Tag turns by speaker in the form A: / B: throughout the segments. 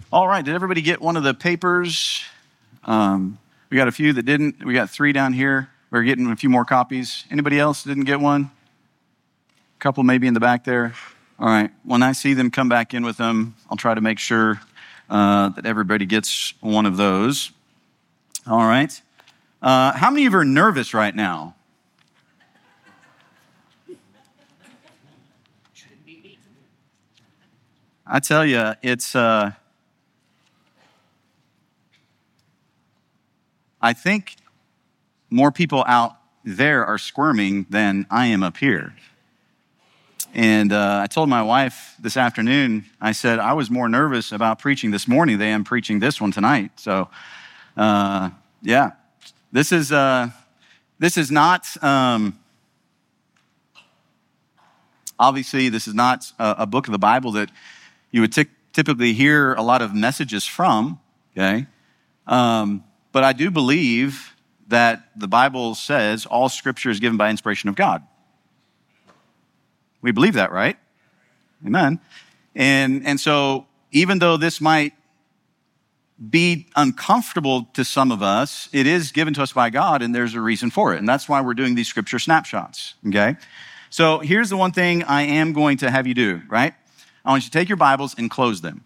A: All right, did everybody get one of the papers? We got a few that didn't. We got 3 down here. We're getting a few more copies. Anybody else didn't get one? A couple maybe in the back there. All right, when I see them come back in with them, I'll try to make sure that everybody gets one of those. All right. How many of you are nervous right now? I tell you, it's... I think more people out there are squirming than I am up here. And I told my wife this afternoon, I said, I was more nervous about preaching this morning than I am preaching this one tonight. So, yeah, this is not, obviously, this is not a book of the Bible that you would typically hear a lot of messages from, okay? But I do believe that the Bible says all Scripture is given by inspiration of God. We believe that, right? Amen. And so even though this might be uncomfortable to some of us, it is given to us by God, and there's a reason for it. And that's why we're doing these Scripture snapshots, okay? So here's the one thing I am going to have you do, right? I want you to take your Bibles and close them.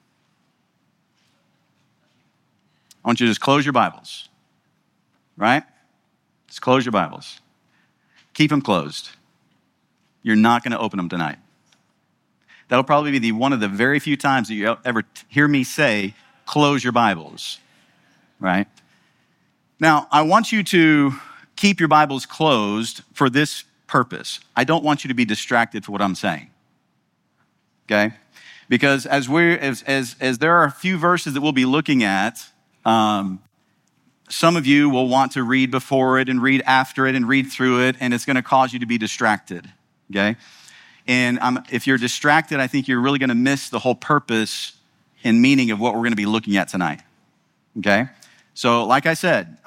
A: I want you to just close your Bibles, right? Just close your Bibles. Keep them closed. You're not going to open them tonight. That'll probably be one of the very few times that you ever hear me say, close your Bibles, right? Now, I want you to keep your Bibles closed for this purpose. I don't want you to be distracted for what I'm saying, okay? Because as there are a few verses that we'll be looking at, some of you will want to read before it and read after it and read through it, and it's going to cause you to be distracted, okay? And if you're distracted, I think you're really going to miss the whole purpose and meaning of what we're going to be looking at tonight, okay? So like I said,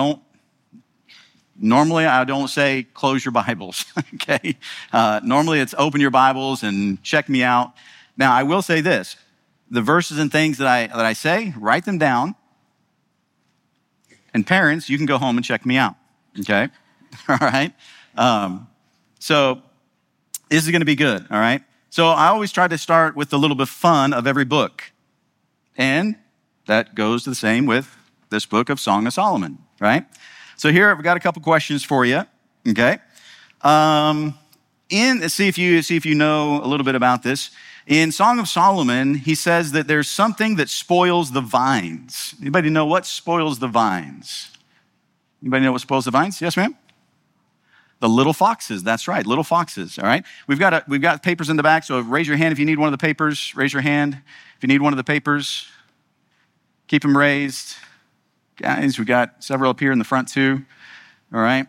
A: normally I don't say close your Bibles, okay? Normally it's open your Bibles and check me out. Now, I will say this. The verses and things that I say, write them down. And parents, you can go home and check me out, okay? All right? So this is going to be good, all right? So I always try to start with a little bit of fun of every book. And that goes the same with this book of Song of Solomon, right? So here I've got a couple questions for you, okay? See if you know a little bit about this. In Song of Solomon, he says that there's something that spoils the vines. Anybody know what spoils the vines? Anybody know what spoils the vines? Yes, ma'am? The little foxes. That's right, little foxes, all right? We've got papers in the back, so raise your hand if you need one of the papers. Raise your hand if you need one of the papers. Keep them raised. Guys, we got several up here in the front too, all right?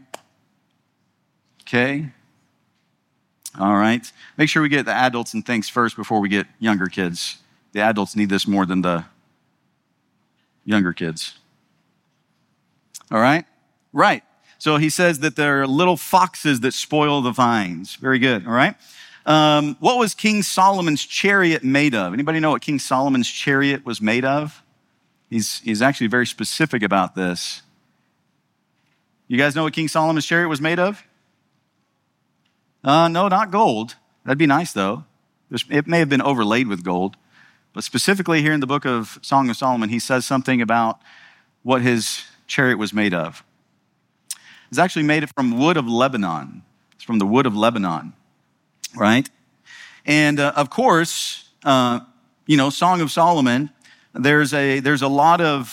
A: Okay. All right. Make sure we get the adults and things first before we get younger kids. The adults need this more than the younger kids. All right? Right. So he says that there are little foxes that spoil the vines. Very good. All right? What was King Solomon's chariot made of? Anybody know what King Solomon's chariot was made of? He's actually very specific about this. You guys know what King Solomon's chariot was made of? No, not gold. That'd be nice, though. It may have been overlaid with gold. But specifically here in the book of Song of Solomon, he says something about what his chariot was made of. It's actually made from wood of Lebanon. It's from the wood of Lebanon, right? And of course, Song of Solomon, there's a lot of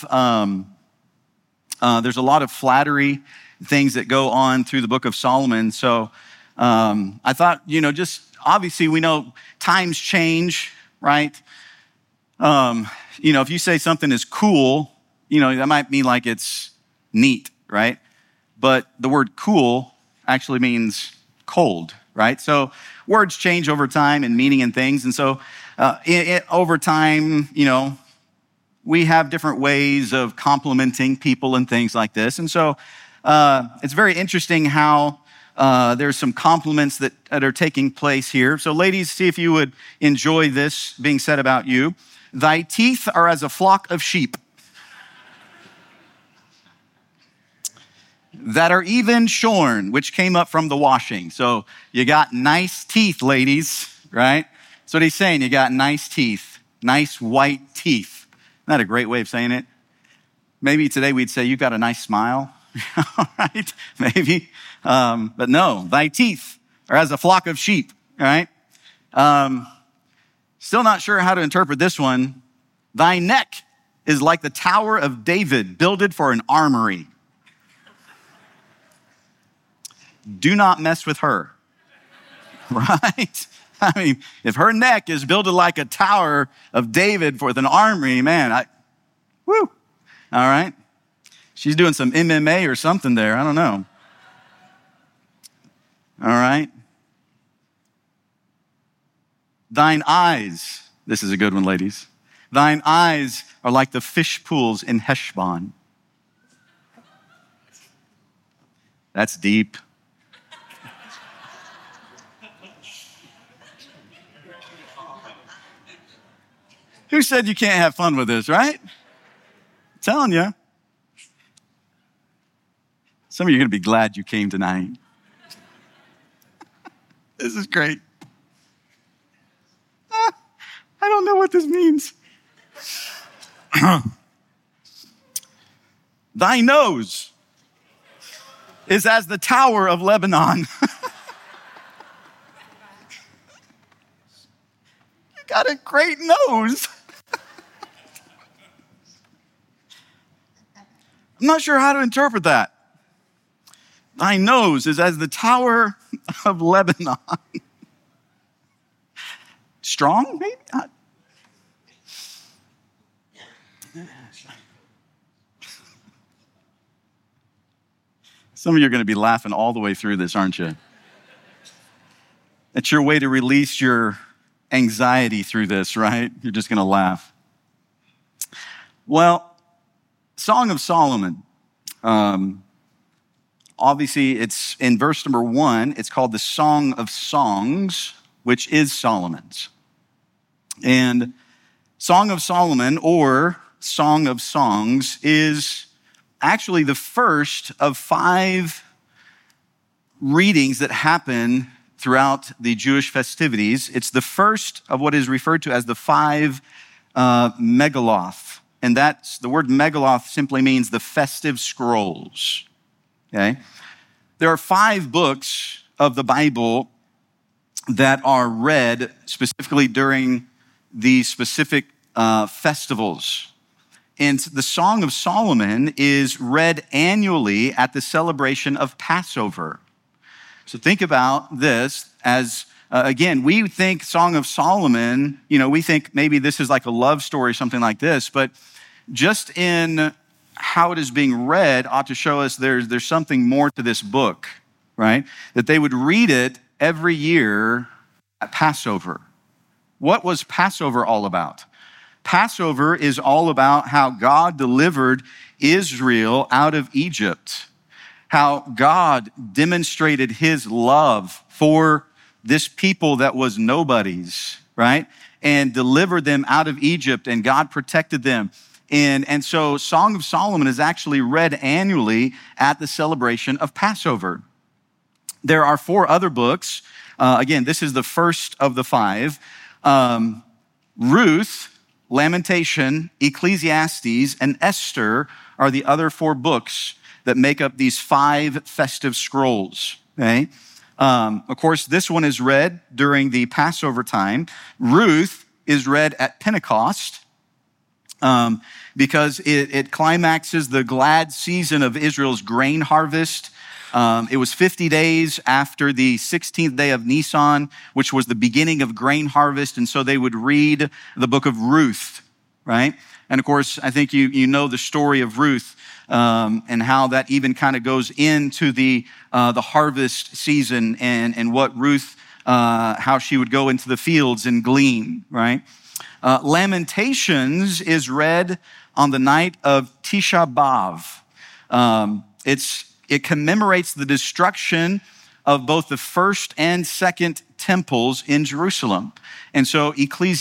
A: flattery, things that go on through the book of Solomon. So I thought, just obviously we know times change, right? If you say something is cool, that might mean like it's neat, right? But the word cool actually means cold, right? So words change over time and meaning and things. And so over time, we have different ways of complimenting people and things like this. And so it's very interesting how there's some compliments that are taking place here. So ladies, see if you would enjoy this being said about you. thy teeth are as a flock of sheep that are even shorn, which came up from the washing. So you got nice teeth, ladies, right? That's what he's saying. You got nice teeth, nice white teeth. Isn't that a great way of saying it? Maybe today we'd say, you got a nice smile, all right? Maybe. But no, thy teeth are as a flock of sheep, all right? Still not sure how to interpret this one. Thy neck is like the Tower of David, builded for an armory. Do not mess with her, right? I mean, if her neck is built like a Tower of David with an armory, man, woo. All right. She's doing some MMA or something there. I don't know. All right. Thine eyes, this is a good one, ladies. Thine eyes are like the fish pools in Heshbon. That's deep. Who said you can't have fun with this, right? I'm telling you. Some of you are going to be glad you came tonight. This is great. I don't know what this means. Thy nose is as the tower of Lebanon. You got a great nose. I'm not sure how to interpret that. Thy nose is as the tower of Lebanon. Strong, maybe? Some of you are going to be laughing all the way through this, aren't you? It's your way to release your anxiety through this, right? You're just going to laugh. Well, Song of Solomon. Obviously, it's in verse number 1. It's called the Song of Songs, which is Solomon's. And Song of Solomon, or Song of Songs, is actually the first of 5 readings that happen throughout the Jewish festivities. It's the first of what is referred to as the 5 megaloth. And that's, the word megaloth simply means the festive scrolls, okay? There are 5 books of the Bible that are read specifically during the specific festivals. And the Song of Solomon is read annually at the celebration of Passover. So think about this as, again, we think Song of Solomon, we think maybe this is like a love story, something like this, but just in how it is being read ought to show us there's something more to this book, right? That they would read it every year at Passover. What was Passover all about? Passover is all about how God delivered Israel out of Egypt, how God demonstrated his love for this people that was nobodies, right? And delivered them out of Egypt, and God protected them. And so Song of Solomon is actually read annually at the celebration of Passover. There are 4 other books. Again, this is the first of the 5. Ruth, Lamentation, Ecclesiastes, and Esther are the other 4 books that make up these 5 festive scrolls, okay? Of course, this one is read during the Passover time. Ruth is read at Pentecost because it climaxes the glad season of Israel's grain harvest. It was 50 days after the 16th day of Nisan, which was the beginning of grain harvest. And so they would read the book of Ruth, right? And of course, I think you know the story of Ruth and how that even kind of goes into the harvest season and what Ruth, how she would go into the fields and glean, right? Lamentations is read on the night of Tisha B'Av. It commemorates the destruction of both the first and second temples in Jerusalem. And so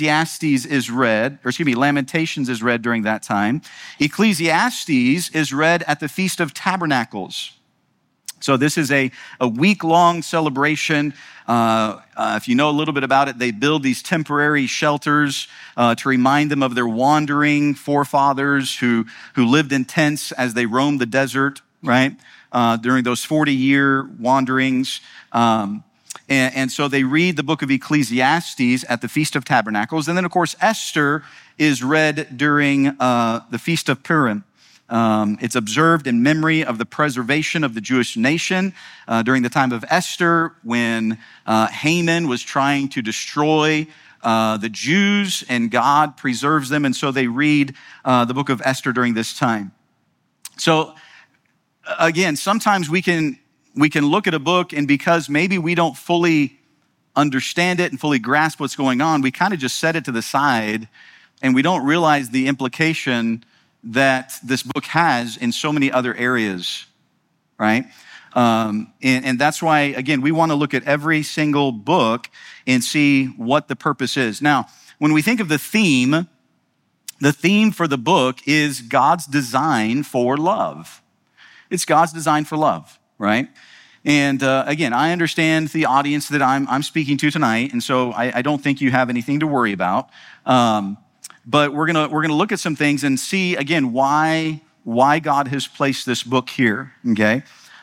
A: Lamentations is read during that time. Ecclesiastes is read at the Feast of Tabernacles. So this is a week-long celebration. If you know a little bit about it, they build these temporary shelters to remind them of their wandering forefathers who lived in tents as they roamed the desert, right? During those 40-year wanderings. And so they read the book of Ecclesiastes at the Feast of Tabernacles. And then, of course, Esther is read during the Feast of Purim. It's observed in memory of the preservation of the Jewish nation during the time of Esther when Haman was trying to destroy the Jews, and God preserves them. And so they read the book of Esther during this time. So again, sometimes we can look at a book, and because maybe we don't fully understand it and fully grasp what's going on, we kind of just set it to the side, and we don't realize the implication that this book has in so many other areas, right? And that's why, again, we want to look at every single book and see what the purpose is. Now, when we think of the theme for the book is God's design for love. It's God's design for love, right? And again, I understand the audience that I'm speaking to tonight, and so I don't think you have anything to worry about. But we're gonna look at some things and see again why God has placed this book here. Okay,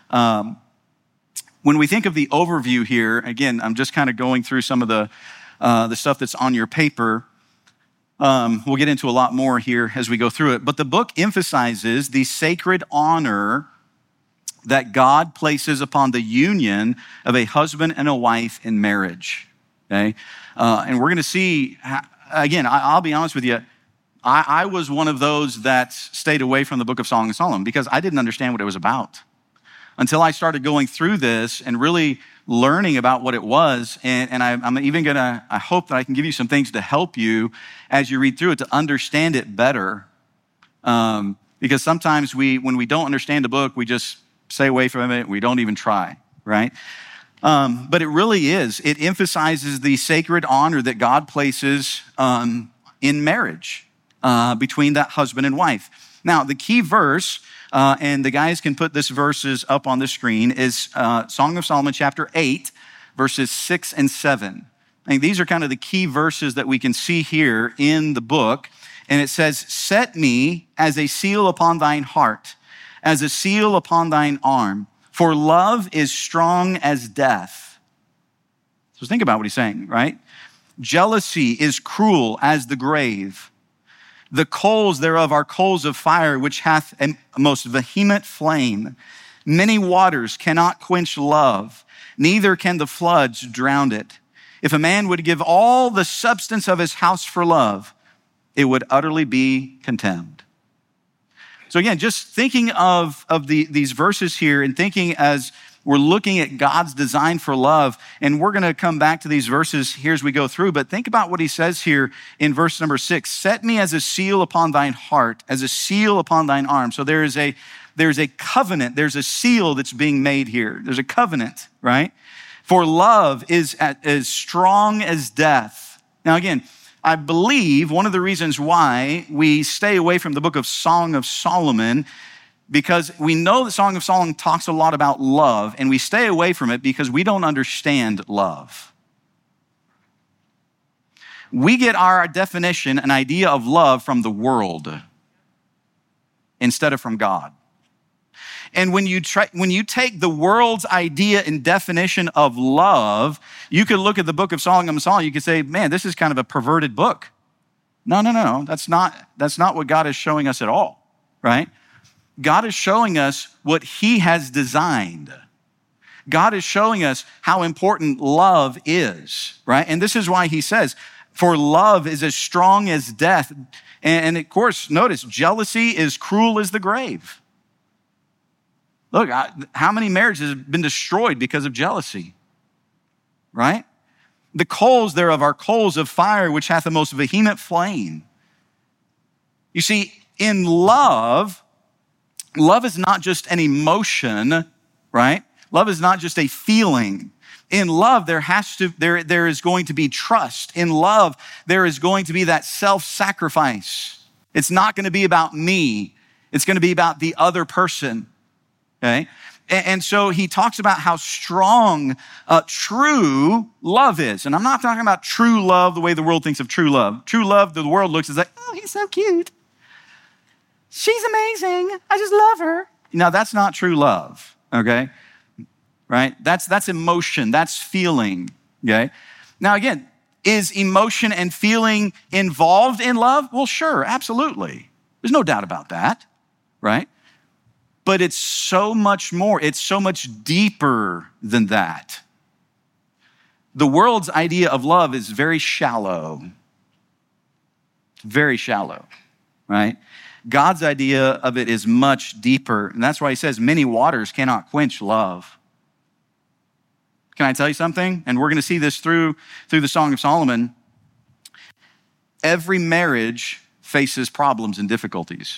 A: when we think of the overview here, again, I'm just kind of going through some of the stuff that's on your paper. We'll get into a lot more here as we go through it. But the book emphasizes the sacred honor that God places upon the union of a husband and a wife in marriage. Okay, and we're going to see. Again, I'll be honest with you, I was one of those that stayed away from the book of Song of Solomon because I didn't understand what it was about until I started going through this and really learning about what it was. And I'm even I hope that I can give you some things to help you as you read through it to understand it better. Because sometimes when we don't understand a book, we just stay away from it. We don't even try, right? But it really is. It emphasizes the sacred honor that God places in marriage between that husband and wife. Now, the key verse, and the guys can put this verses up on the screen, is Song of Solomon chapter 8, verses 6 and 7. I think these are kind of the key verses that we can see here in the book. And it says, "Set me as a seal upon thine heart, as a seal upon thine arm. For love is strong as death." So think about what he's saying, right? "Jealousy is cruel as the grave. The coals thereof are coals of fire, which hath a most vehement flame. Many waters cannot quench love, neither can the floods drown it. If a man would give all the substance of his house for love, it would utterly be contemned." So again, just thinking of these verses here and thinking as we're looking at God's design for love, and we're going to come back to these verses here as we go through, but think about what he says here in verse number 6. "Set me as a seal upon thine heart, as a seal upon thine arm." So there's a covenant, there's a seal that's being made here. There's a covenant, right? "For love is as strong as death." Now again, I believe one of the reasons why we stay away from the book of Song of Solomon, because we know the Song of Solomon talks a lot about love, and we stay away from it because we don't understand love. We get our definition, an idea of love from the world instead of from God. And when you take the world's idea and definition of love, you could look at the book of Song of Solomon, you could say, man, this is kind of a perverted book. No. That's not what God is showing us at all, right? God is showing us what he has designed. God is showing us how important love is, right? And this is why he says, "For love is as strong as death." And of course, notice, jealousy is cruel as the grave. Look, how many marriages have been destroyed because of jealousy, right? "The coals thereof are coals of fire, which hath the most vehement flame." You see, in love is not just an emotion, right? Love is not just a feeling. In love, there is going to be trust. In love, there is going to be that self-sacrifice. It's not going to be about me. It's going to be about the other person, okay? And so he talks about how strong true love is. And I'm not talking about true love the way the world thinks of true love. True love, the world looks is like, oh, he's so cute. She's amazing. I just love her. Now, that's not true love, okay? Right? That's emotion. That's feeling, okay? Now, again, is emotion and feeling involved in love? Well, sure, absolutely. There's no doubt about that, right? But it's so much more. It's so much deeper than that. The world's idea of love is very shallow. Very shallow, right? God's idea of it is much deeper. And that's why he says many waters cannot quench love. Can I tell you something? And we're going to see this through the Song of Solomon. Every marriage faces problems and difficulties.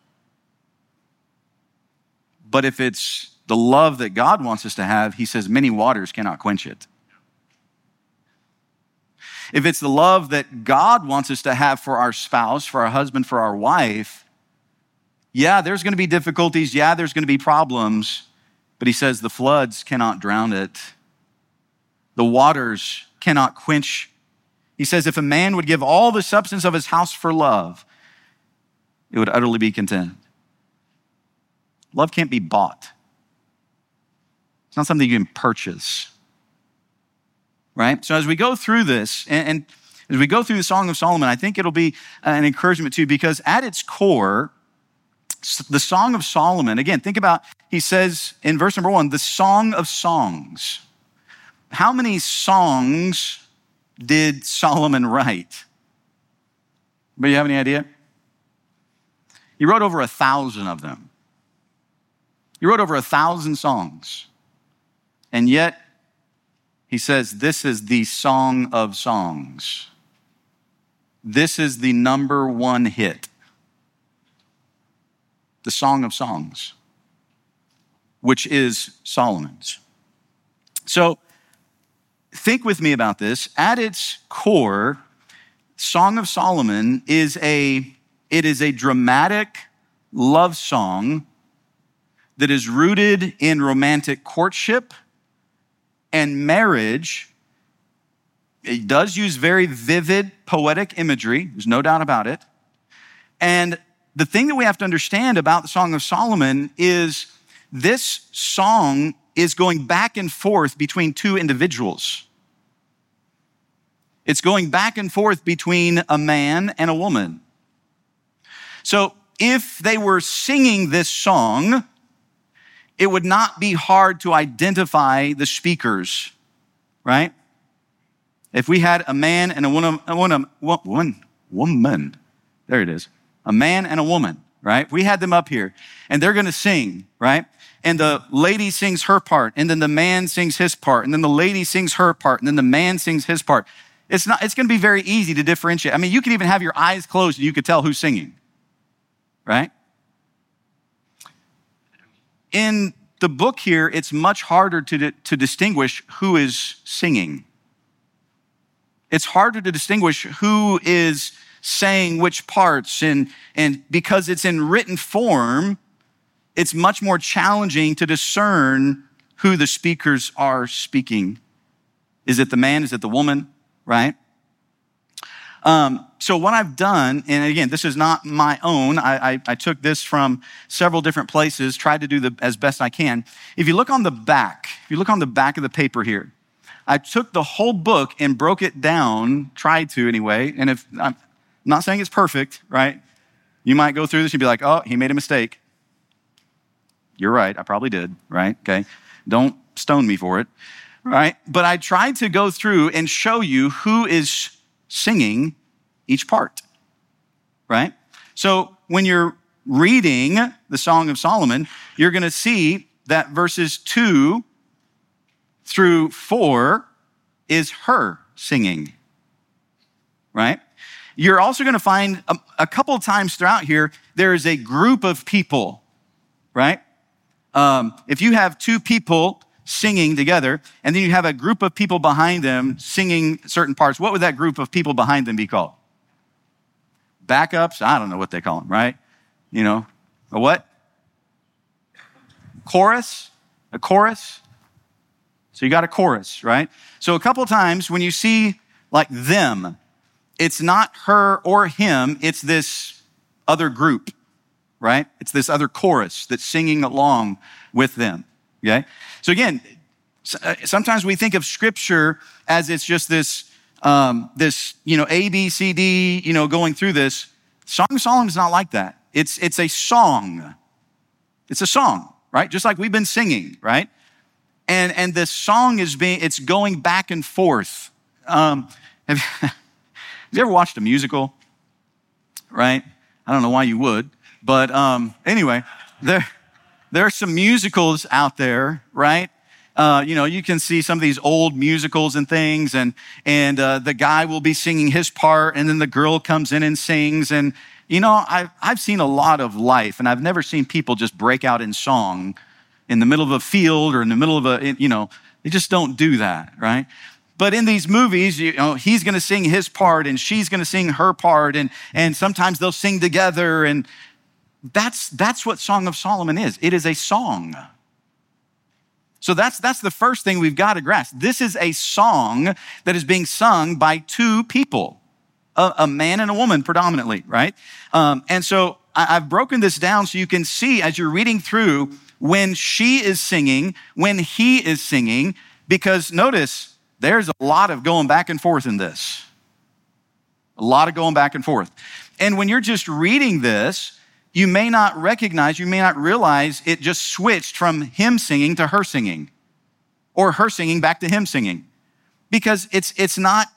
A: But if it's the love that God wants us to have, he says many waters cannot quench it. If it's the love that God wants us to have for our spouse, for our husband, for our wife, yeah, there's going to be difficulties. Yeah, there's going to be problems. But he says the floods cannot drown it. The waters cannot quench. He says if a man would give all the substance of his house for love, it would utterly be content. Love can't be bought. It's not something you can purchase. Right? So as we go through this, and as we go through the Song of Solomon, I think it'll be an encouragement too, because at its core, the Song of Solomon, again, think about, he says in verse number 1, the Song of Songs. How many songs did Solomon write? But you have any idea? He wrote over 1,000 of them. He wrote over 1,000 songs. And yet, he says, this is the Song of Songs. This is the number one hit. The Song of Songs, which is Solomon's. So think with me about this. At its core, Song of Solomon is a dramatic love song that is rooted in romantic courtship and marriage. It does use very vivid poetic imagery. There's no doubt about it. And the thing that we have to understand about the Song of Solomon is this song is going back and forth between two individuals. It's going back and forth between a man and a woman. So if they were singing this song, it would not be hard to identify the speakers, right? If we had a man and a woman, there it is. A man and a woman, right? We had them up here and they're going to sing, right? And the lady sings her part and then the man sings his part and then the lady sings her part and then the man sings his part. It's going to be very easy to differentiate. I mean, you can even have your eyes closed and you could tell who's singing, right? In the book here, it's much harder to distinguish who is singing. It's harder to distinguish who is saying which parts, and because it's in written form, it's much more challenging to discern who the speakers are speaking. Is it the man? Is it the woman? Right? So what I've done, and again, this is not my own. I took this from several different places, tried to do as best I can. If you look on the back of the paper here, I took the whole book and broke it down, tried to anyway, and if I'm not saying it's perfect, right? You might go through this and be like, oh, he made a mistake. You're right, I probably did, right? Okay, don't stone me for it, right? But I tried to go through and show you who is singing each part, right? So when you're reading the Song of Solomon, you're going to see that verses 2 through 4 is her singing, right? You're also going to find a couple of times throughout here, there is a group of people, right? If you have two people singing together, and then you have a group of people behind them singing certain parts. What would that group of people behind them be called? Backups? I don't know what they call them, right? You know, a what? Chorus? A chorus? So you got a chorus, right? So a couple of times when you see like them, it's not her or him, it's this other group, right? It's this other chorus that's singing along with them, okay? So again, sometimes we think of Scripture as it's just this, A, B, C, D, going through this. Song of Solomon is not like that. It's a song. It's a song, right? Just like we've been singing, right? And this song it's going back and forth. Have you ever watched a musical? Right? I don't know why you would, but anyway, there are some musicals out there, right? You can see some of these old musicals and things, and the guy will be singing his part, and then the girl comes in and sings. And I've seen a lot of life, and I've never seen people just break out in song in the middle of a field or in the middle of they just don't do that, right? But in these movies, he's going to sing his part and she's going to sing her part, and sometimes they'll sing together, and that's what Song of Solomon is. It is a song. So that's the first thing we've got to grasp. This is a song that is being sung by two people, a man and a woman predominantly, right? And so I've broken this down so you can see as you're reading through when she is singing, when he is singing, because notice there's a lot of going back and forth in this. A lot of going back and forth. And when you're just reading this, you may not realize it just switched from him singing to her singing, or her singing back to him singing, because it's not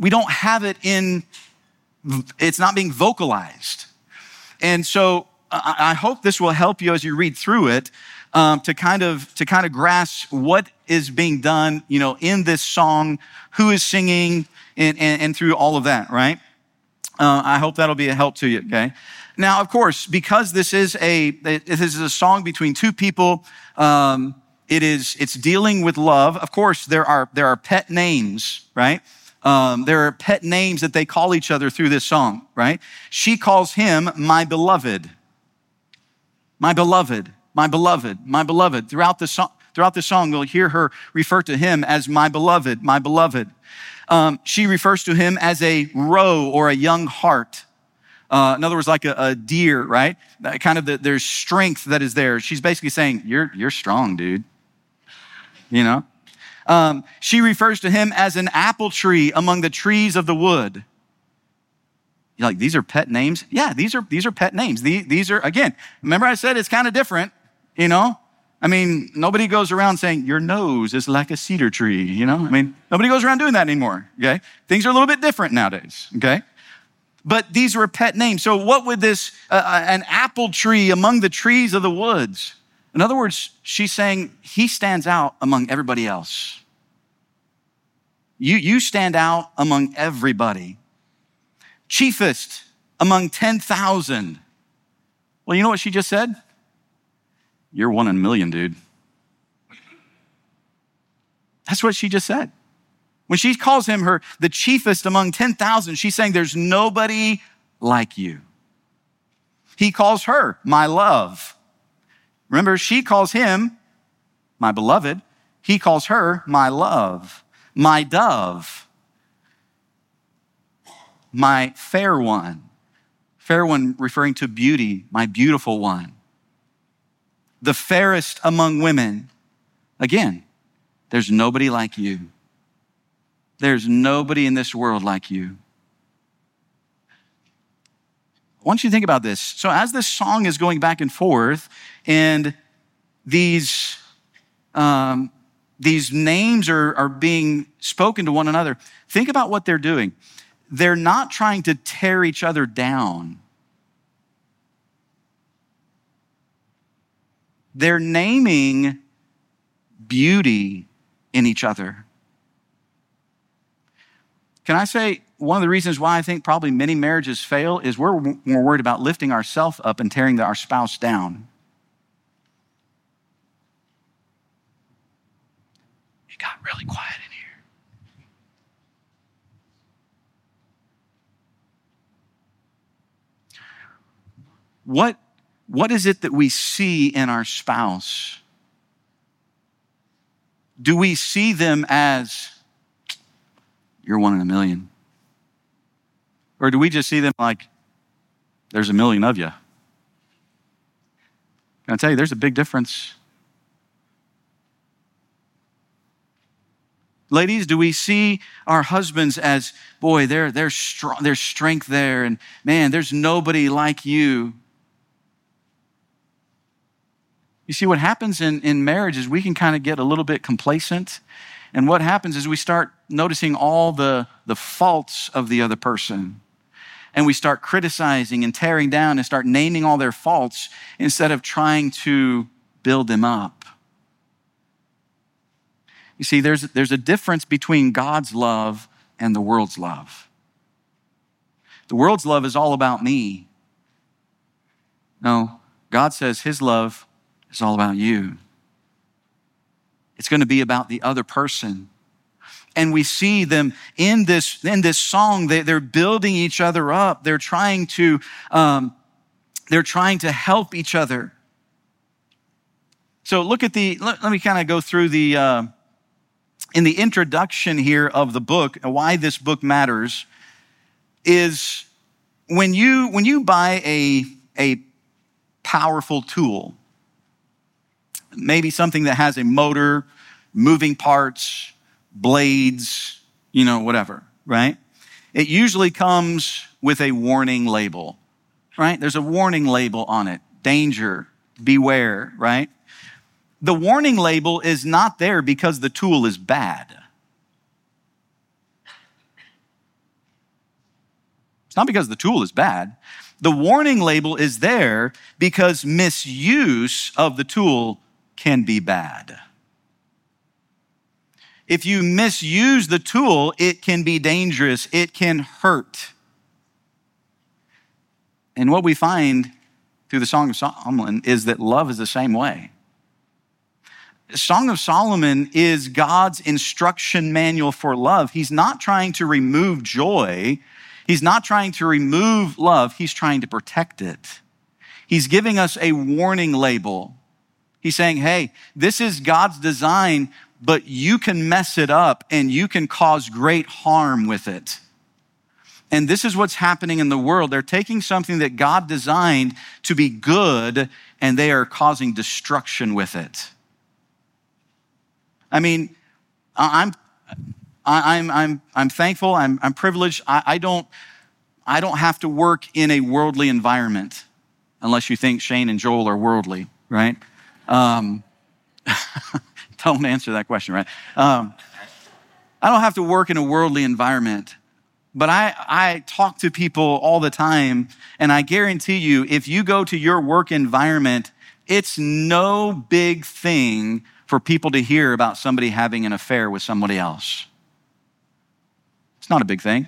A: being vocalized. And so I hope this will help you as you read through it, to kind of grasp what is being done, in this song, who is singing, and through all of that, right? I hope that'll be a help to you, okay? Now, of course, because this is a song between two people, it's dealing with love. Of course, there are pet names, right? There are pet names that they call each other through this song, right? She calls him my beloved. My beloved, my beloved, my beloved. Throughout the song, we'll hear her refer to him as my beloved, my beloved. She refers to him as a roe or a young hart. In other words, like a deer, right? There's strength that is there. She's basically saying, you're strong, dude. She refers to him as an apple tree among the trees of the wood. You're like, these are pet names? Yeah, these are pet names. These are, again, remember I said it's kind of different, nobody goes around saying, your nose is like a cedar tree, nobody goes around doing that anymore, okay? Things are a little bit different nowadays, okay? But these were pet names. So what would this, an apple tree among the trees of the woods? In other words, she's saying he stands out among everybody else. You stand out among everybody. Chiefest among 10,000. Well, you know what she just said? You're 1 in a million, dude. That's what she just said. When she calls him the chiefest among 10,000, she's saying there's nobody like you. He calls her my love. Remember, she calls him my beloved. He calls her my love, my dove, my fair one. Fair one referring to beauty, my beautiful one. The fairest among women. Again, there's nobody like you. There's nobody in this world like you. I want you to think about this. So as this song is going back and forth, and these names are being spoken to one another, think about what they're doing. They're not trying to tear each other down. They're naming beauty in each other. Can I say one of the reasons why I think probably many marriages fail is we're more worried about lifting ourselves up and tearing our spouse down. got really quiet in here. What is it that we see in our spouse? Do we see them as, you're one in a million? Or do we just see them like, there's a million of you? Can I tell you, there's a big difference. Ladies, do we see our husbands as, boy, they're strong, there's strength there, and man, there's nobody like you? You see, what happens in marriage is we can kind of get a little bit complacent. And what happens is we start noticing all the faults of the other person. And we start criticizing and tearing down and start naming all their faults instead of trying to build them up. You see, there's a difference between God's love and the world's love. The world's love is all about me. No, God says his love is all about you. It's going to be about the other person. And we see them in this song. They're building each other up. They're trying to help each other. So look at let me kind of go through in the introduction here of the book, why this book matters is when you buy a powerful tool, maybe something that has a motor, moving parts, blades, whatever, right? It usually comes with a warning label, right? There's a warning label on it. Danger, beware, right? The warning label is not there because the tool is bad. It's not because the tool is bad. The warning label is there because misuse of the tool can be bad. If you misuse the tool, it can be dangerous. It can hurt. And what we find through the Song of Solomon is that love is the same way. The Song of Solomon is God's instruction manual for love. He's not trying to remove joy. He's not trying to remove love. He's trying to protect it. He's giving us a warning label. He's saying, hey, this is God's design, but you can mess it up and you can cause great harm with it. And this is what's happening in the world. They're taking something that God designed to be good and they are causing destruction with it. I mean, I'm thankful. I'm privileged. I don't have to work in a worldly environment, unless you think Shane and Joel are worldly, right? Don't answer that question, right? I don't have to work in a worldly environment, but I talk to people all the time, and I guarantee you, if you go to your work environment, it's no big thing for people to hear about somebody having an affair with somebody else. It's not a big thing.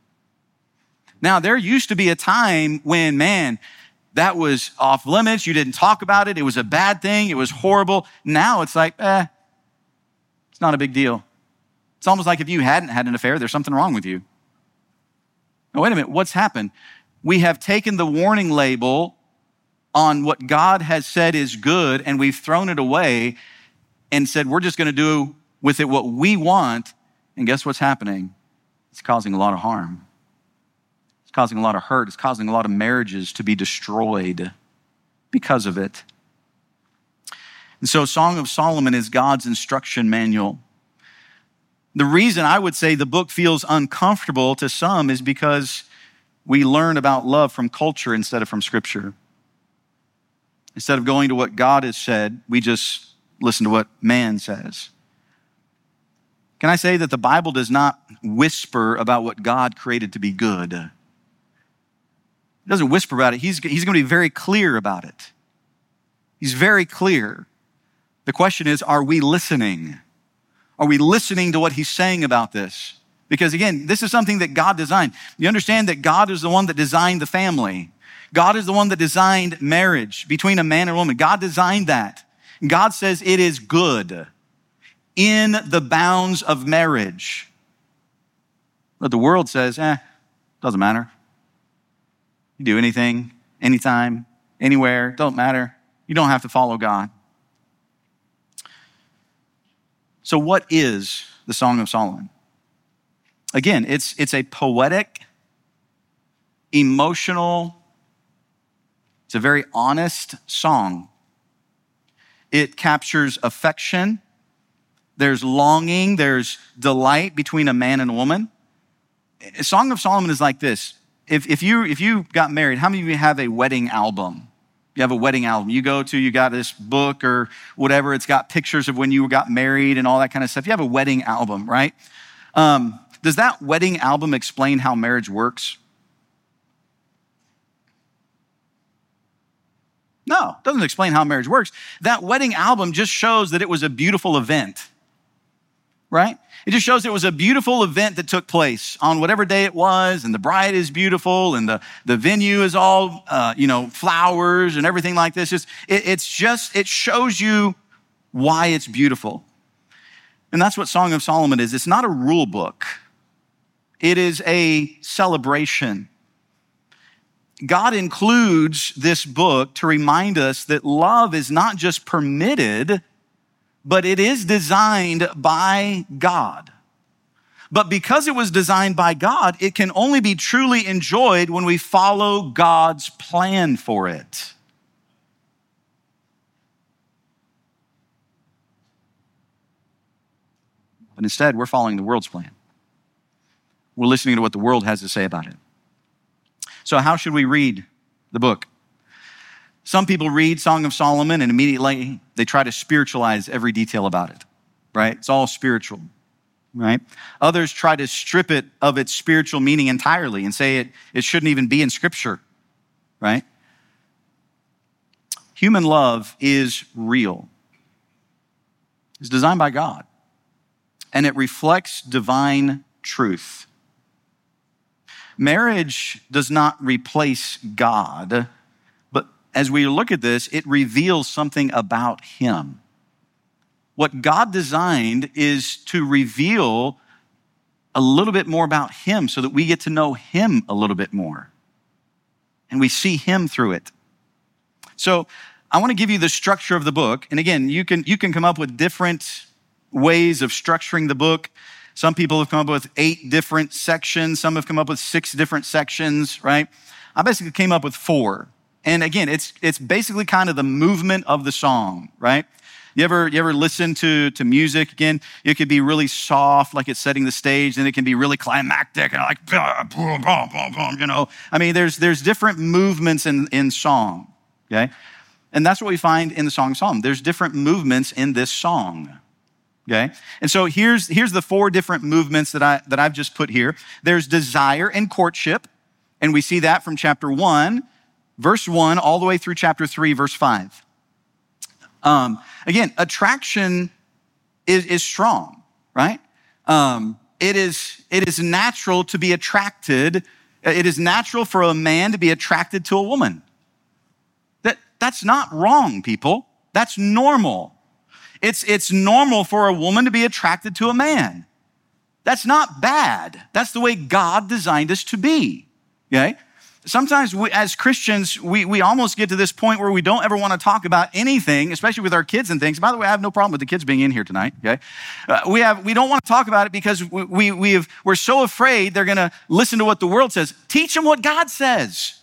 A: Now, there used to be a time when, man, that was off limits. You didn't talk about it. It was a bad thing. It was horrible. Now it's like, it's not a big deal. It's almost like if you hadn't had an affair, there's something wrong with you. Now, wait a minute. What's happened? We have taken the warning label on what God has said is good, and we've thrown it away and said, we're just going to do with it what we want. And guess what's happening? It's causing a lot of harm. It's causing a lot of hurt. It's causing a lot of marriages to be destroyed because of it. And so Song of Solomon is God's instruction manual. The reason I would say the book feels uncomfortable to some is because we learn about love from culture instead of from Scripture. Instead of going to what God has said, we just listen to what man says. Can I say that the Bible does not whisper about what God created to be good? It doesn't whisper about it. He's going to be very clear about it. He's very clear. The question is, are we listening? Are we listening to what he's saying about this? Because again, this is something that God designed. You understand that God is the one that designed the family. God is the one that designed marriage between a man and a woman. God designed that. God says it is good. in the bounds of marriage. But the world says, doesn't matter. You do anything, anytime, anywhere, don't matter. You don't have to follow God. So what is the Song of Solomon? Again, it's a poetic, emotional, it's a very honest song. It captures affection. There's longing. There's delight between a man and a woman. A Song of Solomon is like this. If you got married, how many of you have a wedding album? You have a wedding album. You got this book or whatever. It's got pictures of when you got married and all that kind of stuff. You have a wedding album, right? Does that wedding album explain how marriage works? No, it doesn't explain how marriage works. That wedding album just shows that it was a beautiful event, right? It just shows it was a beautiful event that took place on whatever day it was, and the bride is beautiful, and the venue is all, flowers and everything like this. It shows you why it's beautiful. And that's what Song of Solomon is. It's not a rule book. It is a celebration. God includes this book to remind us that love is not just permitted, but it is designed by God. But because it was designed by God, it can only be truly enjoyed when we follow God's plan for it. But instead, we're following the world's plan. We're listening to what the world has to say about it. So how should we read the book? Some people read Song of Solomon and immediately they try to spiritualize every detail about it, right? It's all spiritual, right? Others try to strip it of its spiritual meaning entirely and say it shouldn't even be in Scripture, right? Human love is real. It's designed by God, and it reflects divine truth. Marriage does not replace God, but as we look at this, it reveals something about Him. What God designed is to reveal a little bit more about Him so that we get to know Him a little bit more. And we see Him through it. So I want to give you the structure of the book. And again, you can come up with different ways of structuring the book. Some people have come up with 8 different sections. Some have come up with 6 different sections, right? I basically came up with 4. And again, it's basically kind of the movement of the song, right? You ever listen to music? Again, it could be really soft, like it's setting the stage, and it can be really climactic and like, boom, boom, boom, boom, you know. I mean, there's different movements in song, okay? And that's what we find in the Song of Solomon. There's different movements in this song. Okay. And so here's the 4 different movements that I've just put here. There's desire and courtship. And we see that from chapter 1, verse 1, all the way through chapter 3, verse 5. Again, attraction is strong, right? It is natural to be attracted. It is natural for a man to be attracted to a woman. That's not wrong, people. That's normal. It's normal for a woman to be attracted to a man. That's not bad. That's the way God designed us to be, okay? Sometimes as Christians, we almost get to this point where we don't ever want to talk about anything, especially with our kids and things. By the way, I have no problem with the kids being in here tonight, okay? We don't want to talk about it because we're so afraid they're going to listen to what the world says. Teach them what God says.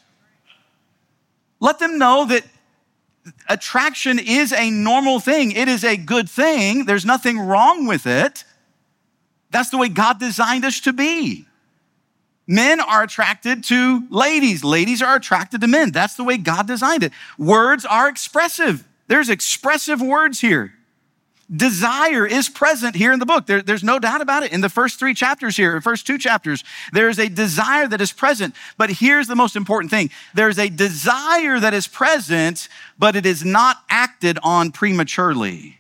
A: Let them know that attraction is a normal thing. It is a good thing. There's nothing wrong with it. That's the way God designed us to be. Men are attracted to ladies. Ladies are attracted to men. That's the way God designed it. Words are expressive. There's expressive words here. Desire is present here in the book. There's no doubt about it. In the first 3 chapters here, the first 2 chapters, there's a desire that is present. But here's the most important thing. There's a desire that is present, but it is not acted on prematurely.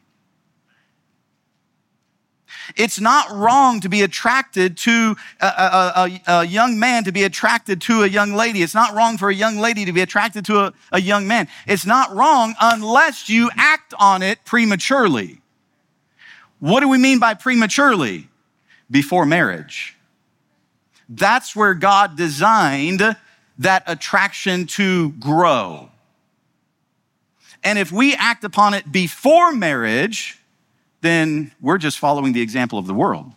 A: It's not wrong to be attracted to a young man to be attracted to a young lady. It's not wrong for a young lady to be attracted to a young man. It's not wrong unless you act on it prematurely. What do we mean by prematurely? Before marriage. That's where God designed that attraction to grow. And if we act upon it before marriage, then we're just following the example of the world.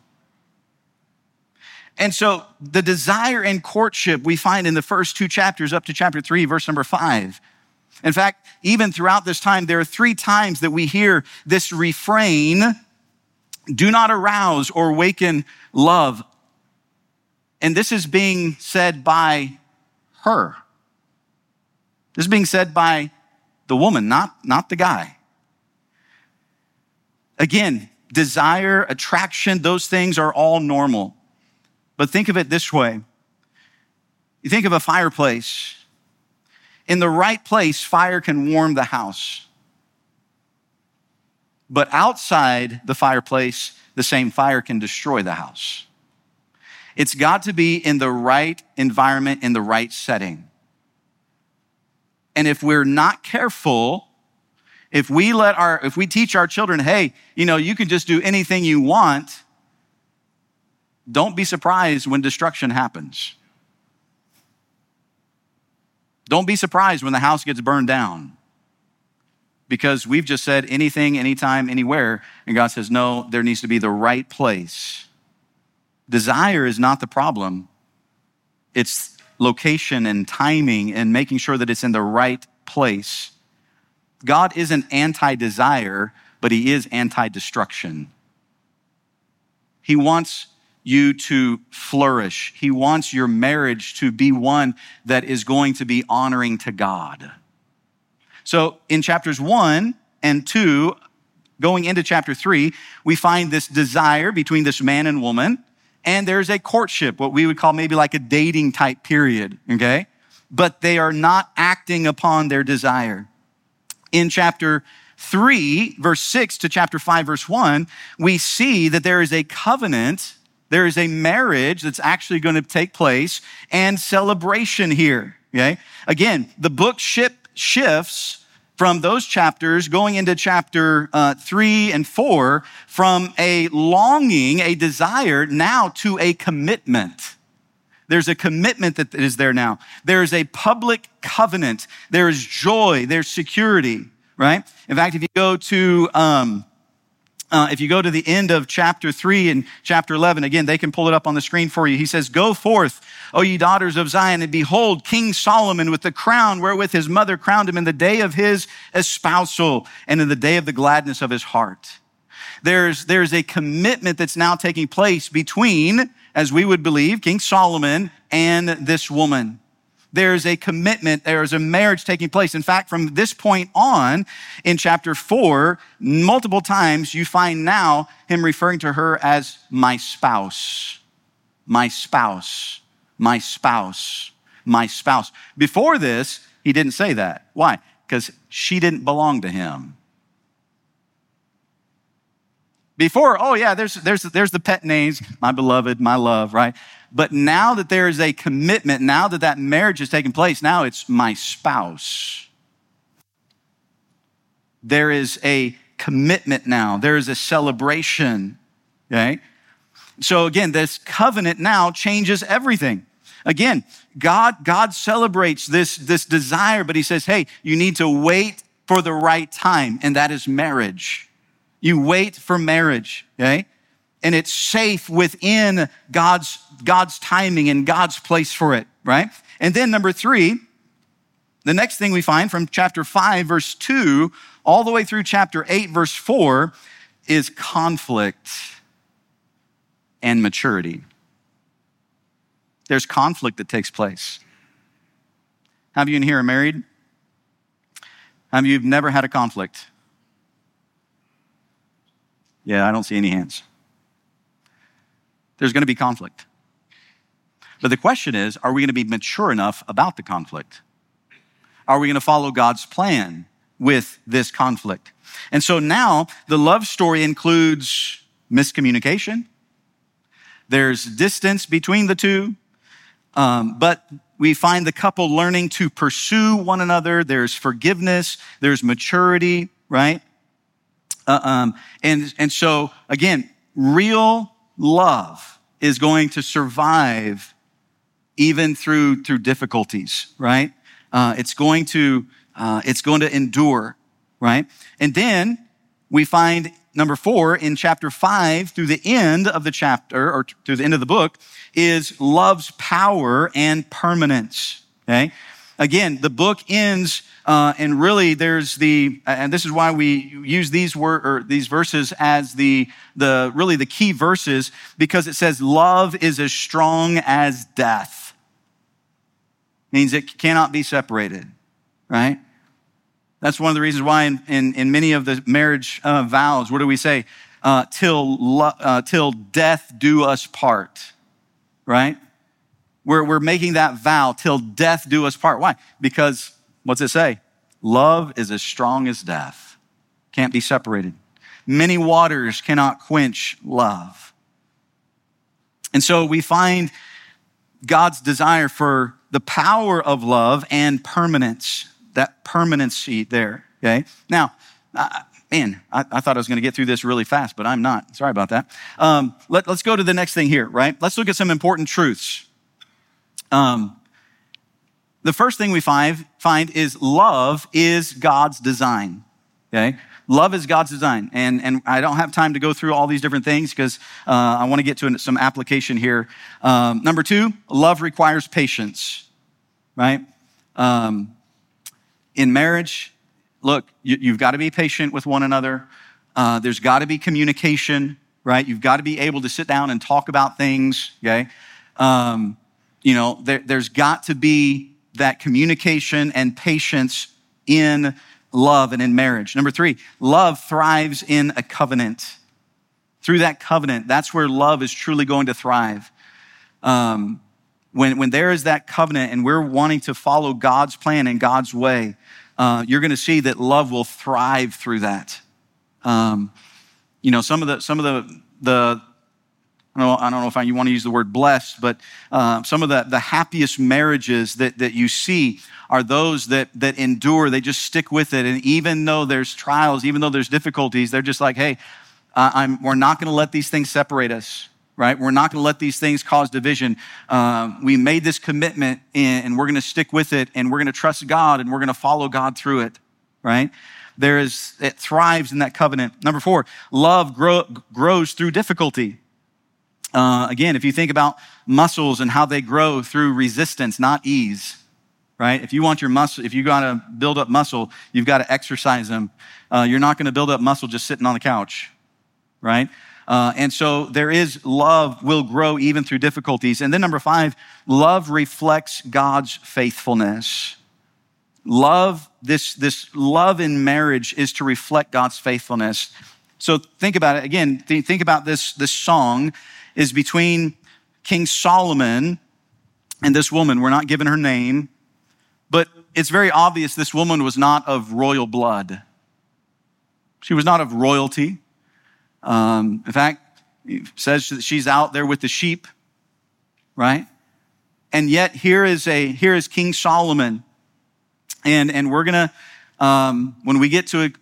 A: And so the desire and courtship we find in the first 2 chapters up to chapter 3, verse number 5. In fact, even throughout this time, there are 3 times that we hear this refrain, do not arouse or awaken love. And this is being said by her. This is being said by the woman, not the guy. Again, desire, attraction, those things are all normal. But think of it this way. You think of a fireplace. In the right place, fire can warm the house. But outside the fireplace, the same fire can destroy the house. It's got to be in the right environment, in the right setting. And if we're not careful, if we teach our children, hey, you can just do anything you want, don't be surprised when destruction happens. Don't be surprised when the house gets burned down. Because we've just said anything, anytime, anywhere. And God says, no, there needs to be the right place. Desire is not the problem. It's location and timing and making sure that it's in the right place. God isn't anti-desire, but he is anti-destruction. He wants you to flourish. He wants your marriage to be one that is going to be honoring to God. So in chapters 1 and 2, going into chapter 3, we find this desire between this man and woman, and there's a courtship, what we would call maybe like a dating type period, okay? But they are not acting upon their desire. In chapter 3, verse 6 to chapter 5, verse 1, we see that there is a covenant, there is a marriage that's actually going to take place and celebration here, okay? Again, the book shifts from those chapters going into chapter 3 and 4 from a longing, a desire now to a commitment. There's a commitment that is there now. There's a public covenant. There is joy. There's security, right? In fact, if you go to the end of chapter 3 and chapter 11, again, they can pull it up on the screen for you. He says, go forth, O ye daughters of Zion, and behold, King Solomon with the crown wherewith his mother crowned him in the day of his espousal and in the day of the gladness of his heart. There's a commitment that's now taking place between, as we would believe, King Solomon and this woman. There's a commitment, there's a marriage taking place. In fact, from this point on, in chapter 4, multiple times you find now him referring to her as my spouse, my spouse, my spouse, my spouse. Before this, he didn't say that. Why? Because she didn't belong to him. Before, oh yeah, there's the pet names, my beloved, my love, right? But now that there is a commitment, now that that marriage is taking place, now it's my spouse. There is a commitment now. There is a celebration, okay? So again, this covenant now changes everything. Again, God celebrates this desire, but he says, hey, you need to wait for the right time, and that is marriage. You wait for marriage, okay? And it's safe within God's timing and God's place for it, right? And then number 3, the next thing we find from chapter 5, verse 2, all the way through chapter 8, verse 4, is conflict and maturity. There's conflict that takes place. How many of you in here are married? How many of you have never had a conflict? Yeah, I don't see any hands. There's going to be conflict. But the question is, are we going to be mature enough about the conflict? Are we going to follow God's plan with this conflict? And so now the love story includes miscommunication. There's distance between the two. But we find the couple learning to pursue one another. There's forgiveness. There's maturity, right? And so again, real love is going to survive even through difficulties, right? It's going to endure, right? And then we find number 4 in chapter 5 through the end of the chapter, or through the end of the book, is love's power and permanence, okay? Again, the book ends, and really there's and this is why we use these verses as the key verses, because it says love is as strong as death. Means it cannot be separated, right? That's one of the reasons why in many of the marriage vows, what do we say? Till death do us part, right? We're making that vow, till death do us part. Why? Because, what's it say? Love is as strong as death. Can't be separated. Many waters cannot quench love. And so we find God's desire for the power of love and permanence, that permanency there, okay? Now, I thought I was going to get through this really fast, but I'm not. Sorry about that. Let's go to the next thing here, right? Let's look at some important truths. The first thing we find is love is God's design, okay? Love is God's design. And I don't have time to go through all these different things because I want to get to some application here. Number 2, love requires patience, right? In marriage, look, you've got to be patient with one another. There's got to be communication, right? You've got to be able to sit down and talk about things, okay? There's got to be that communication and patience in love and in marriage. Number 3, love thrives in a covenant. Through that covenant, that's where love is truly going to thrive. When there is that covenant and we're wanting to follow God's plan and God's way, you're going to see that love will thrive through that. Some of the I don't know if you want to use the word blessed, but some of the happiest marriages that you see are those that endure. They just stick with it. And even though there's trials, even though there's difficulties, they're just like, hey, we're not going to let these things separate us, right? We're not going to let these things cause division. We made this commitment and we're going to stick with it and we're going to trust God and we're going to follow God through it, right? It thrives in that covenant. Number 4, love grows through difficulty. Again, if you think about muscles and how they grow through resistance, not ease, right? If you want your muscle, if you got to build up muscle, you've got to exercise them. You're not going to build up muscle just sitting on the couch, right? And so love will grow even through difficulties. And then number 5, love reflects God's faithfulness. This love in marriage is to reflect God's faithfulness. So think about it again. Think about this song is between King Solomon and this woman. We're not given her name, but it's very obvious this woman was not of royal blood. She was not of royalty. In fact, it says that she's out there with the sheep, right? And yet here is King Solomon. And we're gonna, when we get to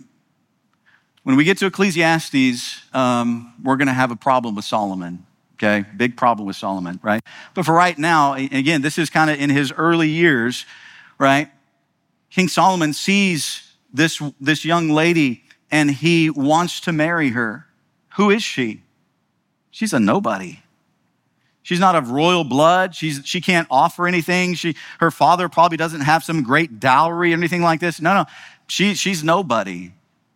A: Ecclesiastes, we're gonna have a problem with Solomon. Okay, big problem with Solomon, right? But for right now, again, this is kind of in his early years, right? King Solomon sees this young lady and he wants to marry her. Who is she? She's a nobody. She's not of royal blood. She can't offer anything. Her father probably doesn't have some great dowry or anything like this. No. She's nobody.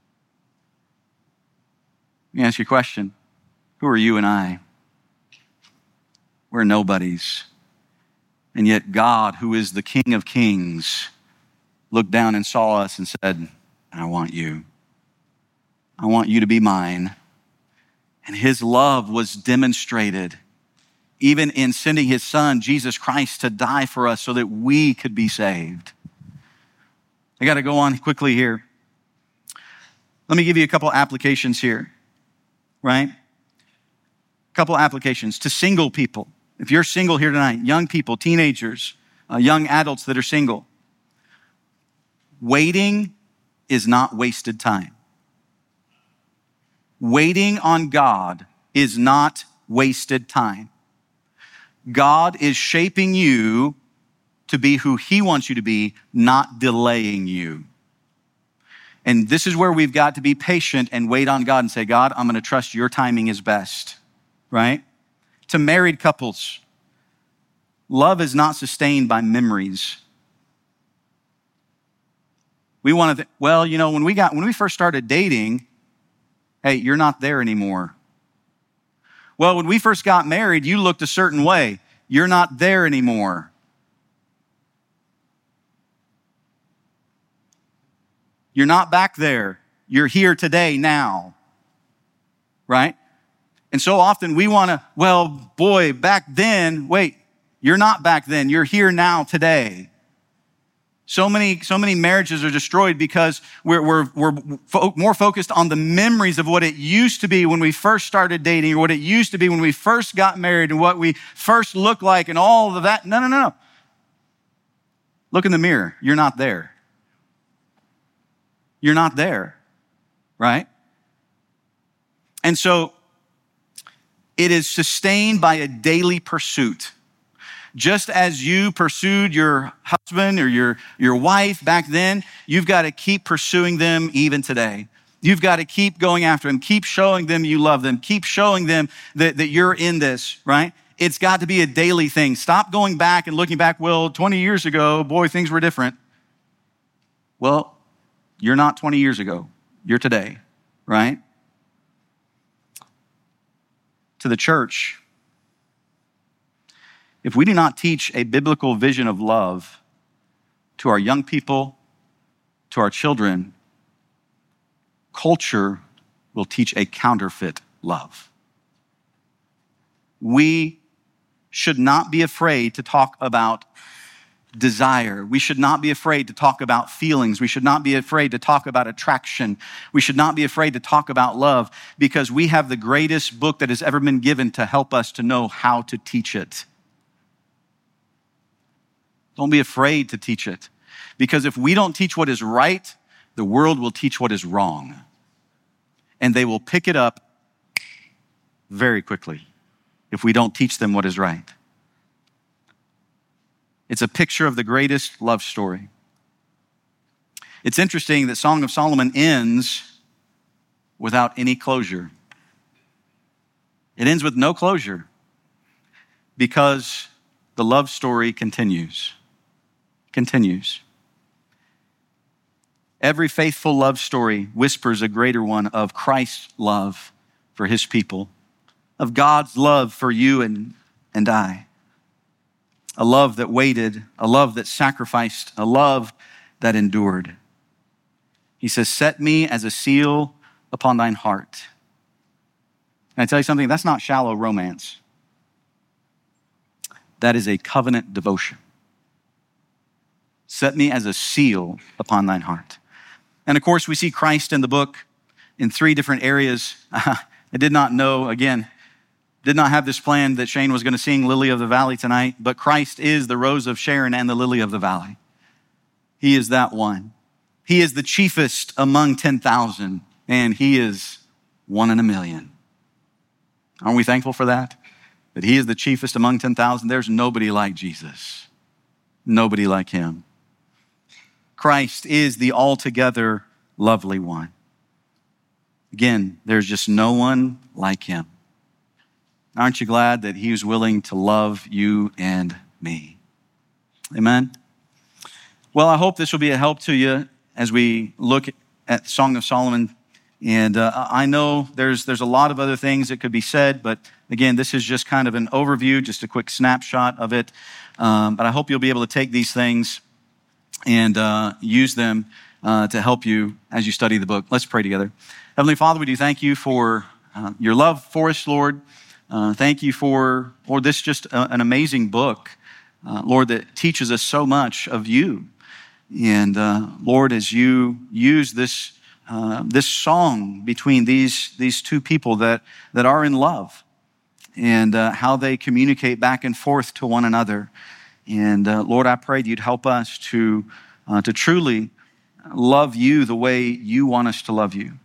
A: Let me ask you a question. Who are you and I? We're nobodies. And yet God, who is the King of Kings, looked down and saw us and said, I want you. I want you to be mine. And his love was demonstrated even in sending his son, Jesus Christ, to die for us so that we could be saved. I got to go on quickly here. Let me give you a couple applications here, right? A couple applications to single people. If you're single here tonight, young people, teenagers, young adults that are single, waiting is not wasted time. Waiting on God is not wasted time. God is shaping you to be who he wants you to be, not delaying you. And this is where we've got to be patient and wait on God and say, God, I'm going to trust your timing is best, right? To married couples, love is not sustained by memories. We want to, when we first started dating, hey, you're not there anymore. Well, when we first got married, you looked a certain way. You're not there anymore. You're not back there. You're here today, now. Right? And so often we want to, back then, wait, you're not back then. You're here now, today. So many marriages are destroyed because we're more focused on the memories of what it used to be when we first started dating, or what it used to be when we first got married, and what we first looked like and all of that. No. Look in the mirror. You're not there. You're not there, right? And so it is sustained by a daily pursuit. Just as you pursued your husband or your wife back then, you've got to keep pursuing them even today. You've got to keep going after them, keep showing them you love them, keep showing them that you're in this, right? It's got to be a daily thing. Stop going back and looking back, 20 years ago, boy, things were different. Well, you're not 20 years ago. You're today, right? To the church, if we do not teach a biblical vision of love to our young people, to our children, culture will teach a counterfeit love. We should not be afraid to talk about desire. We should not be afraid to talk about feelings. We should not be afraid to talk about attraction. We should not be afraid to talk about love, because we have the greatest book that has ever been given to help us to know how to teach it. Don't be afraid to teach it, because if we don't teach what is right, the world will teach what is wrong, and they will pick it up very quickly if we don't teach them what is right. It's a picture of the greatest love story. It's interesting that Song of Solomon ends without any closure. It ends with no closure because the love story continues. Every faithful love story whispers a greater one of Christ's love for his people, of God's love for you and I. A love that waited, a love that sacrificed, a love that endured. He says, set me as a seal upon thine heart. Can I tell you something? That's not shallow romance. That is a covenant devotion. Set me as a seal upon thine heart. And of course, we see Christ in the book in 3 different areas. I did not know, did not have this plan that Shane was going to sing Lily of the Valley tonight, but Christ is the Rose of Sharon and the Lily of the Valley. He is that one. He is the chiefest among 10,000, and he is 1 in a million. Aren't we thankful for that? That he is the chiefest among 10,000. There's nobody like Jesus. Nobody like him. Christ is the altogether lovely one. Again, there's just no one like him. Aren't you glad that he was willing to love you and me? Amen? Well, I hope this will be a help to you as we look at Song of Solomon. And I know there's a lot of other things that could be said, but again, this is just kind of an overview, just a quick snapshot of it. But I hope you'll be able to take these things and use them to help you as you study the book. Let's pray together. Heavenly Father, we do thank you for your love for us, Lord. Thank you for, Lord, this just an amazing book, Lord, that teaches us so much of you. And Lord, as you use this song between these 2 people that are in love, and how they communicate back and forth to one another. And Lord, I pray that you'd help us to truly love you the way you want us to love you.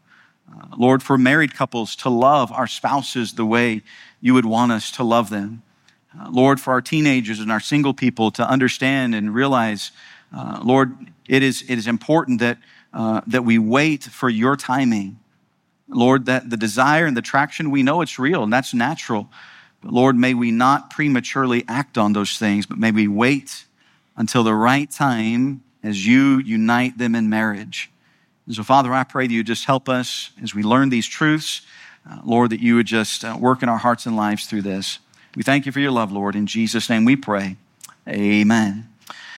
A: Lord, for married couples to love our spouses the way you would want us to love them. Lord, for our teenagers and our single people to understand and realize, Lord, it is important that we wait for your timing. Lord, that the desire and the attraction, we know it's real and that's natural. But Lord, may we not prematurely act on those things, but may we wait until the right time as you unite them in marriage. And so, Father, I pray that you just help us as we learn these truths. Lord, that you would just work in our hearts and lives through this. We thank you for your love, Lord. In Jesus' name we pray. Amen.